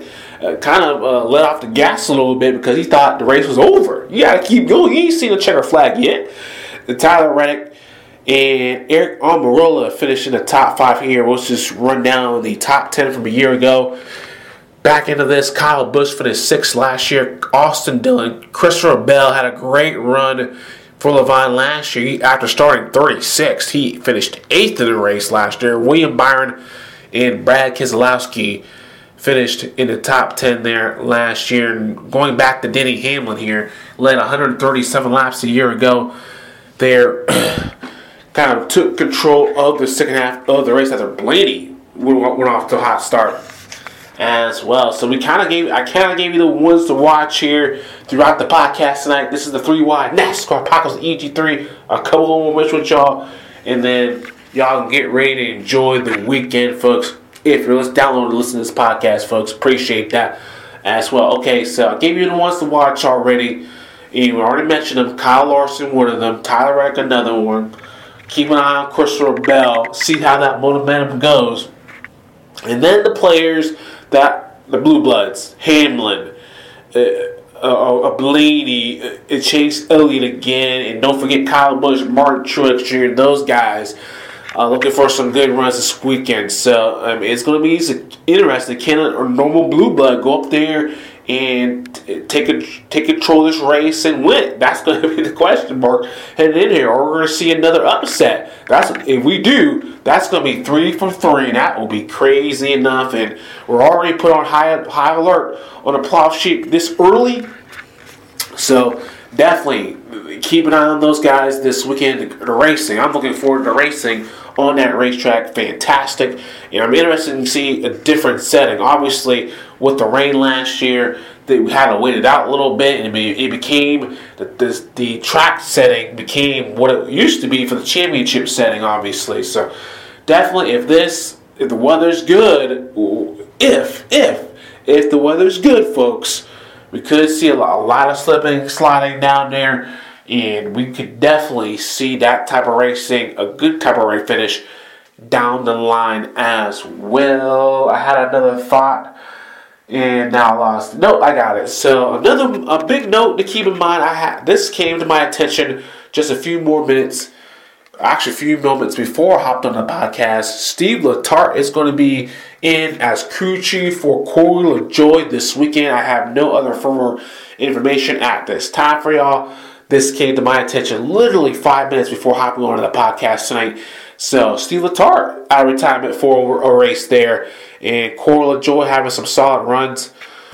kind of let off the gas a little bit because he thought the race was over. You got to keep going. You ain't seen a checker flag yet. Tyler Reddick and Eric Almirola finished in the top 5 here. We'll just run down the top 10 from a year ago. Back into this, Kyle Busch finished 6th last year. Austin Dillon, Christopher Bell had a great run for Leavine last year. After starting 36th, he finished 8th in the race last year. William Byron and Brad Keselowski finished in the top 10 there last year. And going back to Denny Hamlin here, led 137 laps a year ago. They're kind of took control of the second half of the race after Blaney went off to a hot start as well. So I kind of gave you the ones to watch here throughout the podcast tonight. This is the 3Y NASCAR Podcast EG3. A couple more minutes with y'all, and then y'all can get ready to enjoy the weekend, folks. If you're downloading and listening to this podcast, folks, appreciate that as well. Okay, so I gave you the ones to watch already. And we already mentioned them. Kyle Larson, one of them. Tyler Reddick, another one. Keep an eye on Christopher Bell. See how that momentum goes. And then the players that the Blue Bloods, Hamlin, Blaney, Chase Elliott again, and don't forget Kyle Busch, Martin Truex Jr., those guys looking for some good runs this weekend. So it's going to be interesting. Can a normal Blue Blood go up there and take control of this race and win? That's going to be the question mark heading in here. Or we're going to see another upset. If we do, that's going to be 3 for 3, and that will be crazy enough. And we're already put on high alert on the playoff sheet this early. So definitely keep an eye on those guys this weekend. The racing, I'm looking forward to racing on that racetrack. Fantastic. And I'm interested to see a different setting. Obviously, with the rain last year, we had to wait it out a little bit, and it became the track setting became what it used to be for the championship setting, obviously. So definitely, if the weather's good, if the weather's good, folks, we could see a lot of slipping, sliding down there, and we could definitely see that type of racing, a good type of race finish down the line as well. I had another thought, and now I lost. No, I got it. So a big note to keep in mind. This came to my attention just a few moments before I hopped on the podcast. Steve Letarte is going to be in as crew chief for Corey LaJoie this weekend. I have no other further information at this time for y'all. This came to my attention literally 5 minutes before hopping on to the podcast tonight. So Steve Letarte out of retirement for a race there, and Corey LaJoie having some solid runs.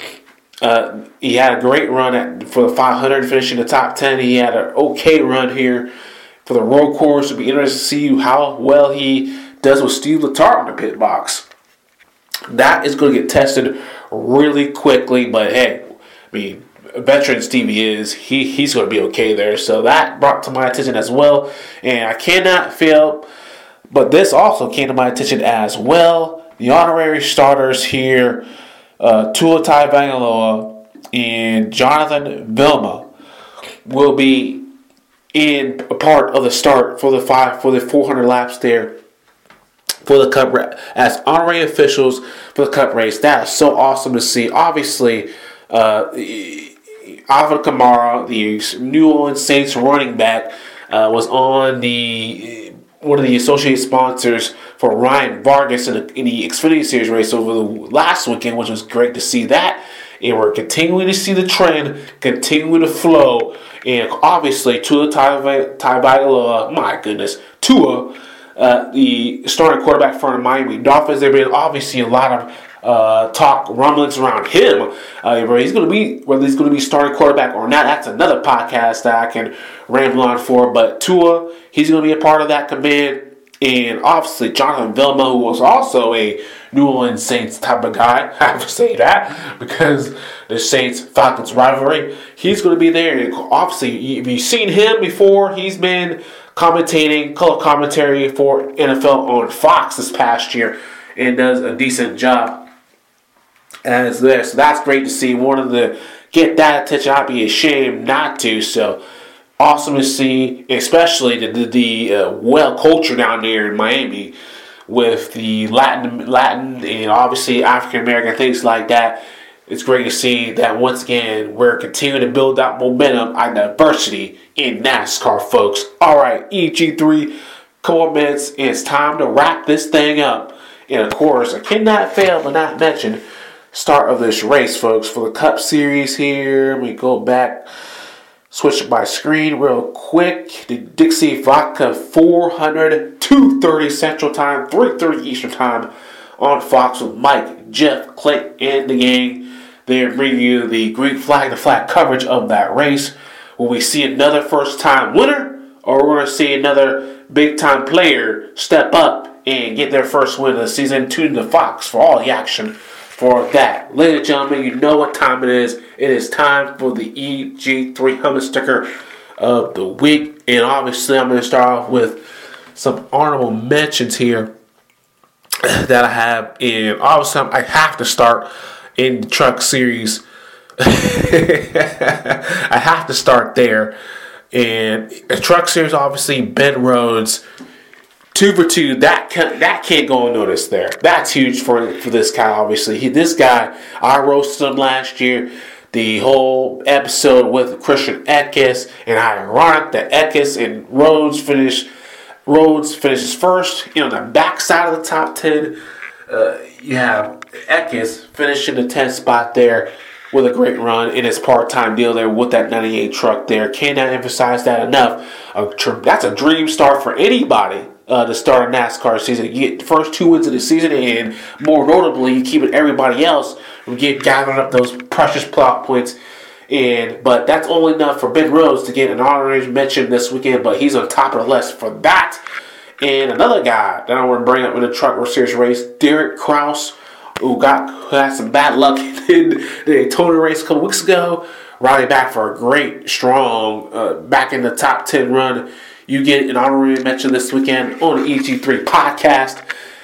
He had a great run for the 500, finishing the top 10. He had an okay run here for the road course. It'll be interesting to see how well he does with Steve Letarte in the pit box. That is going to get tested really quickly, but hey, I mean, veteran Stevie he's going to be okay there. So that brought to my attention as well, and I cannot fail. But this also came to my attention as well. The honorary starters here, Tua Tagovailoa and Jonathan Vilma, will be in a part of the start for the 400 laps there for the Cup as honorary officials for the Cup race. That is so awesome to see. Obviously, Alvin Kamara, the New Orleans Saints running back, was on one of the associate sponsors for Ryan Vargas in the Xfinity Series race over the last weekend, which was great to see that. And we're continuing to see the trend, continuing to flow. And obviously, Tua Tagovailoa, my goodness, Tua, the starting quarterback for the Miami Dolphins. There have been obviously a lot of rumblings around him. Whether he's going to be starting quarterback or not, that's another podcast that I can ramble on for. But Tua, he's going to be a part of that command. And obviously, Jonathan Vilma, who was also a New Orleans Saints type of guy, I have to say that because the Saints-Falcons rivalry, he's going to be there. And obviously, if you've seen him before, he's been commentating, color commentary for NFL on Fox this past year and does a decent job as there. So that's great to see. Wanted to get that attention. I'd be ashamed not to. So awesome to see, especially the well culture down there in Miami with the Latin and obviously African American things like that. it's great to see that once again we're continuing to build that momentum and diversity in NASCAR, folks. All right, EG3, couple of minutes, and it's time to wrap this thing up. And of course, I cannot fail but not mention start of this race, folks, for the Cup Series here. We go back, switch my screen real quick. The Dixie Vodka 400, 2:30 Central Time, 3:30 Eastern Time on Fox with Mike, Jeff, Clayton, and the gang. They're bringing you the green flag, the flag coverage of that race. Will we see another first-time winner, or we're going to see another big-time player step up and get their first win of the season? Tune in to Fox for all the action for that. Ladies and gentlemen, you know what time it is. It is time for the EG3 helmet sticker of the week. And obviously, I'm going to start off with some honorable mentions here that I have. And obviously, I have to start in the Truck Series. I have to start there. And the Truck Series, obviously, Ben Rhodes, 2 for 2. That can't go unnoticed there. That's huge for this guy, obviously. This guy, I roasted him last year. The whole episode with Christian Eckes, and how ironic that Eckes and Rhodes finishes first. On the backside of the top 10, you have Eckes finishing the 10th spot there with a great run in his part-time deal there with that 98 truck there. Cannot emphasize that enough. That's a dream start for anybody to start a NASCAR season. You get the first 2 wins of the season, and more notably, you keep everybody else from gathering up those precious plot points. But that's only enough for Ben Rhodes to get an honorary mention this weekend, but he's on top of the list for that. And another guy that I want to bring up in the Truck Series race, Derek Kraus, who had some bad luck in the Daytona race a couple weeks ago, rallied back for a great, strong, back in the top 10 run. You get an honorary mention this weekend on the EG3 podcast.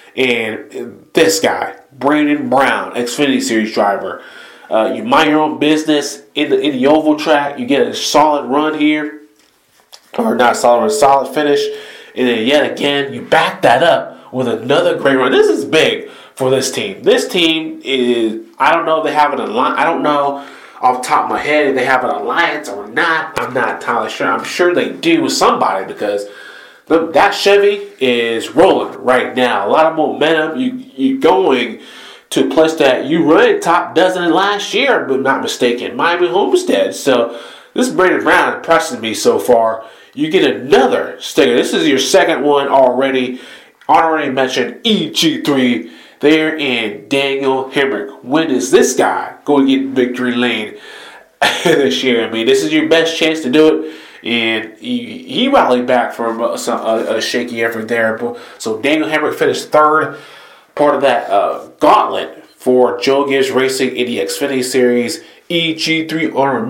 And this guy, Brandon Brown, Xfinity Series driver. You mind your own business in the oval track. You get a solid run here. Or not a solid run, a solid finish. And then yet again, you back that up with another great run. This is big for this team. This team is, I don't know if they have an alliance. I don't know off the top of my head if they have an alliance or not. I'm not entirely sure. I'm sure they do with somebody, because that Chevy is rolling right now. A lot of momentum. You're going to a place that you ran top dozen last year, but not mistaken, Miami Homestead. So this Brandon Brown impresses me so far. You get another sticker. This is your second one already. Already mentioned EG3 there in Daniel Hemrick. When is this guy going to get victory lane this year? I mean, this is your best chance to do it. And he rallied back from a shaky effort there. So Daniel Hemrick finished third, part of that gauntlet for Joe Gibbs Racing in the Xfinity Series. EG3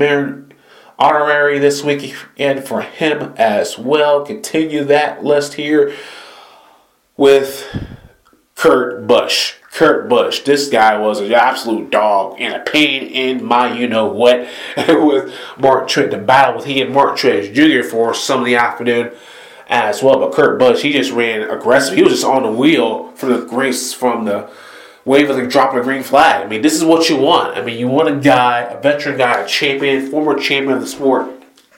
honorary this week, and for him as well. Continue that list here with Kurt Busch. Kurt Busch, this guy was an absolute dog and a pain in my you-know-what with Martin Truex. The battle with he and Martin Truex Jr. for some of the afternoon as well. But Kurt Busch, he just ran aggressive. He was just on the wheel from the race, from the wave of the dropping the green flag. I mean, this is what you want. I mean, you want a guy, a veteran guy, a champion, former champion of the sport,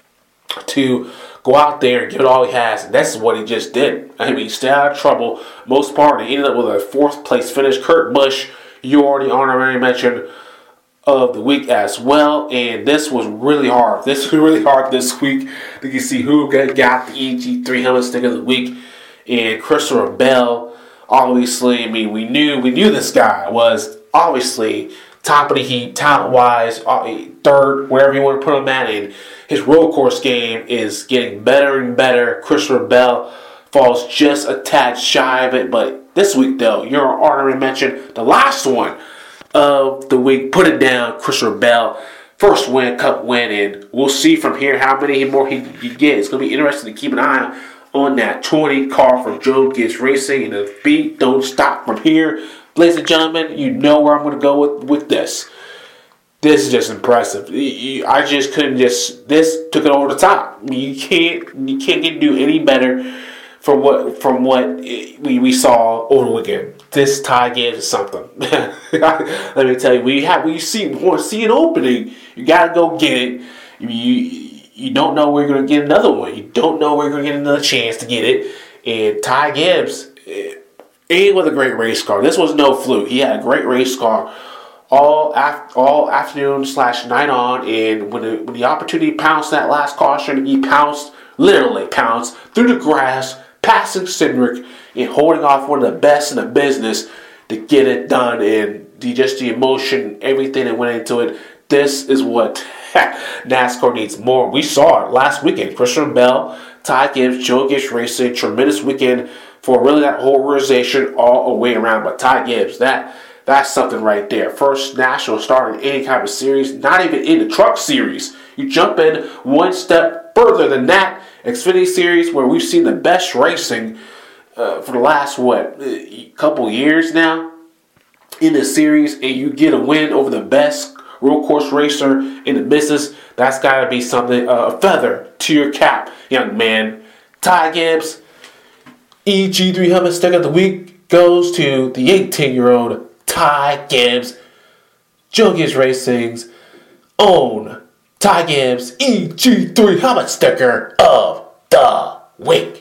to go out there and give it all he has. And that's what he just did. I mean, he stayed out of trouble most part. He ended up with a 4th place finish. Kurt Busch, you already honorary mention of the week as well. And this was really hard. This was really hard this week. You can see who got the EG3 helmet sticker of the week. And Christopher Bell, obviously, I mean, we knew this guy was obviously top of the heat, talent-wise, third, wherever you want to put him at. And his road course game is getting better and better. Christopher Bell falls just a tad shy of it. But this week, though, your honorary mention, the last one of the week, put it down, Christopher Bell. First win, Cup win, and we'll see from here how many more he gets. It's going to be interesting to keep an eye on that 20 car from Joe Gibbs Racing, and the beat don't stop from here. Ladies and gentlemen, you know where I'm going to go with this. This is just impressive. I just couldn't this took it over the top. You can't do any better from what we saw over the weekend. this Ty Gibbs is something. Let me tell you, when you see an opening, you gotta go get it. You don't know where you're gonna get another one. You don't know where you're gonna get another chance to get it. And Ty Gibbs, he was a great race car. This was no fluke. He had a great race car all afternoon / night on. And when the opportunity pounced that last caution, he literally pounced through the grass, passing Cindric and holding off one of the best in the business to get it done. And the emotion, everything that went into it. This is what NASCAR needs more. We saw it last weekend. Christian Bell, Ty Gibbs, Joe Gibbs Racing, tremendous weekend for really that whole organization all the way around. But Ty Gibbs, that's something right there. First national start in any kind of series, not even in the truck series. You jump in one step further than that. Xfinity Series, where we've seen the best racing for the last, couple years now in the series, and you get a win over the best road course racer in the business. That's got to be something, a feather to your cap, young man. Ty Gibbs, EG3 Helmet Stick of the Week goes to the 18-year-old Ty Gibbs, Joe Gibbs Racing's own Ty Gibbs EG3 Helmet Sticker of the Week.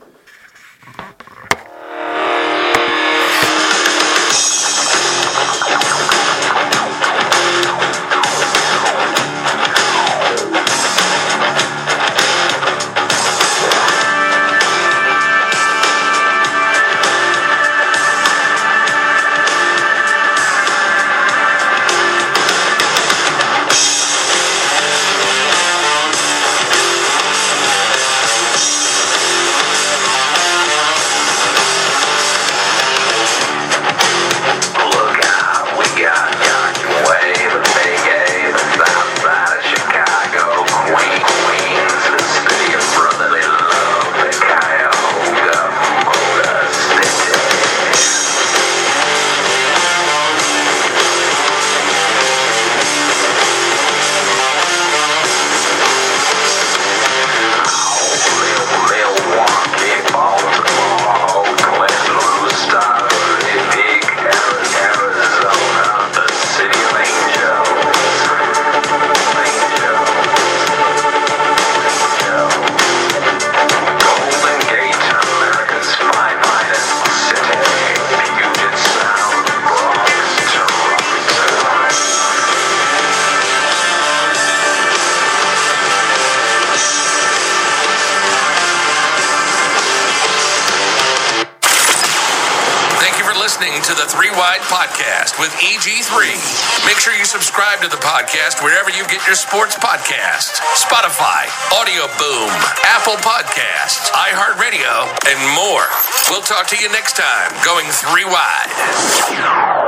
To the 3 Wide Podcast with EG3. Make sure you subscribe to the podcast wherever you get your sports podcasts. Spotify, Audio Boom, Apple Podcasts, iHeartRadio, and more. We'll talk to you next time, going 3 Wide.